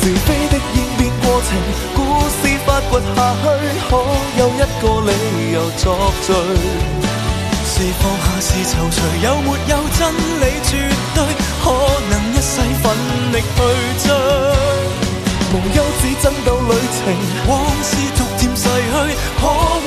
非的演變過程，故事發掘下去，可有一個理由作罪？是放下是躊躇，有沒有真理絕對？可能一世奮力去追，無休止爭鬥旅程，往事逐漸逝去，可